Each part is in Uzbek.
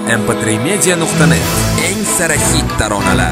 mp3media.net eng sara hit taronalar.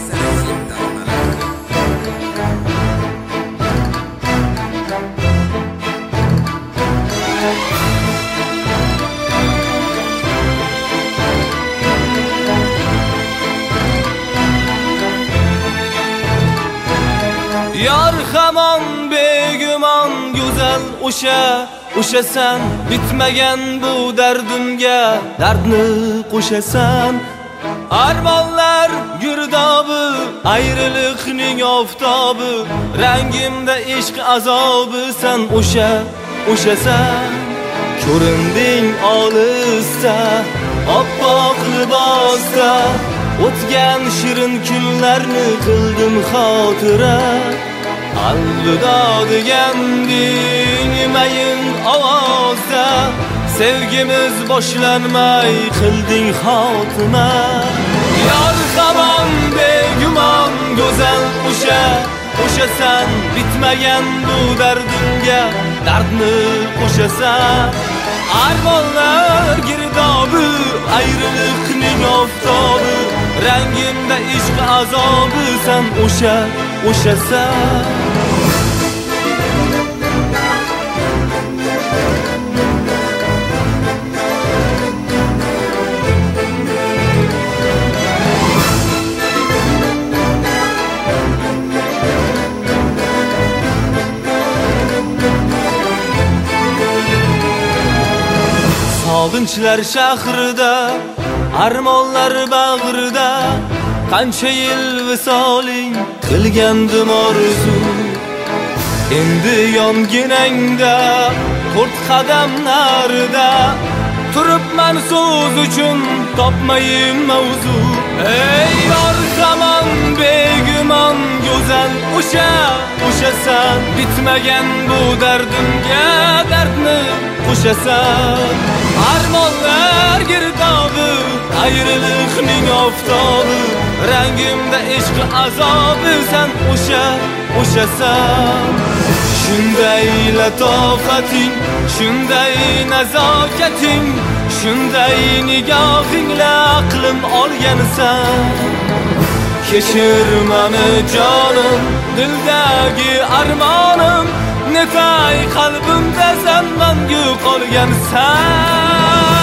Yar hamon begumon go'zal o'shasan, bitmagan bu dardimga dardni qo'shasan. Armonlar girdobi, ayriliqning oftobi, rangimda ishq azobi sen o'shasan. Ko'rinding olisda, oppoq libosda, o'tgan shirin kunlarni qildim xotira. Alvido deganding mayin ovozda, sevgimiz boshlanmay qilding xotima. Yor hamon begumon go'zal o'shasan, bitmagan bu dardimga dardni qo'shasan. Armonlar girdobi, ayriliqning oftobi, rangimda ishq azobi sen o'shasan. Sog'inchlar shahrida, armonlar bag'rida, qancha yil visoling qilgandim orzu. Endi yonginangda, 4 qadam narida turibman so'z uchun topmayim mavzu. Ey yor hamon begumon go'zal o'shasan, bitmagan bu dardimga dardni qo'shasan. Armonlar girdobi, ayriliqning oftobi, rangimda ishq azobi sen o'shasan. Shunday latofating, shunday nazokating, shunday nigohingla aqlim olgansan. Kechir meni jonim, dildagi armonim, netay qalbimda sen mangu qolgansan.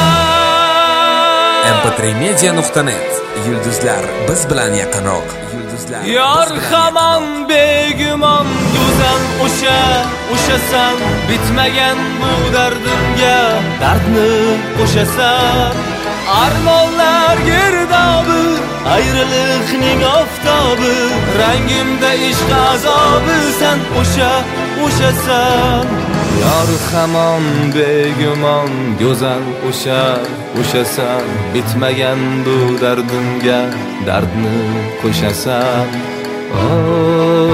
mp3media.net yulduzlar biz bilan yaqinroq. Yor hamon begumon go'zal o'shasan, bitmagan bu dardimga dardni qo'shasan. Armonlar girdobi, ayriliqning oftobi, rangimda ishq azobi sen o'shasan. Yor hamon begumon go'zal o'shasan, bitmagan bu dardimga dardni qo'shasan.